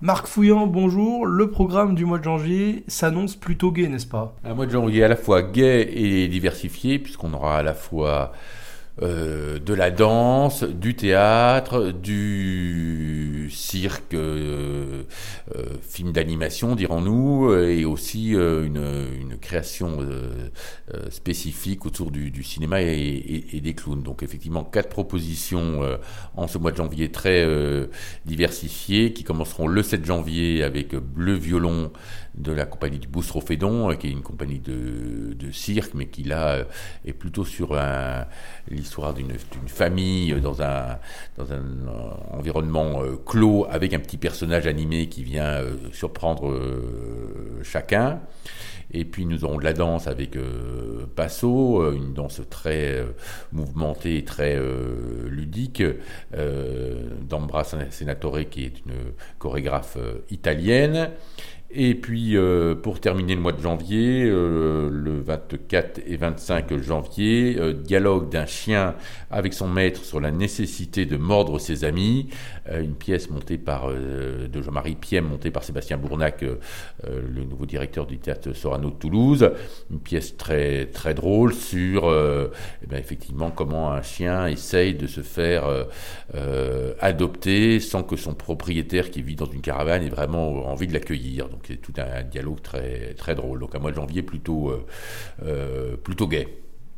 Marc Fouillant, bonjour. Le programme du mois de janvier s'annonce plutôt gai, n'est-ce pas? Un mois de janvier à la fois gai et diversifié, puisqu'on aura à la fois de la danse, du théâtre, du cirque, film d'animation, dirons-nous, et aussi une création spécifique autour du cinéma et des clowns. Donc effectivement, 4 propositions en ce mois de janvier très diversifiées, qui commenceront le 7 janvier avec Bleu Violon de la compagnie du Boustrophédon, qui est une compagnie de cirque, mais qui là est plutôt sur l'histoire d'une famille dans un environnement clos, avec un petit personnage animé qui vient surprendre chacun. Et puis nous aurons de la danse avec Passo, une danse très mouvementée et très ludique, d'Ambra Senatore, qui est une chorégraphe italienne. Et puis, pour terminer le mois de janvier, le 24 et 25 janvier, dialogue d'un chien avec son maître sur la nécessité de mordre ses amis, une pièce montée de Jean-Marie Piem, montée par Sébastien Bournac, le nouveau directeur du théâtre Sorano de Toulouse, une pièce très très drôle sur effectivement comment un chien essaye de se faire adopter sans que son propriétaire qui vit dans une caravane ait vraiment envie de l'accueillir. Donc c'est tout un dialogue très très drôle. Donc un mois de janvier plutôt gai.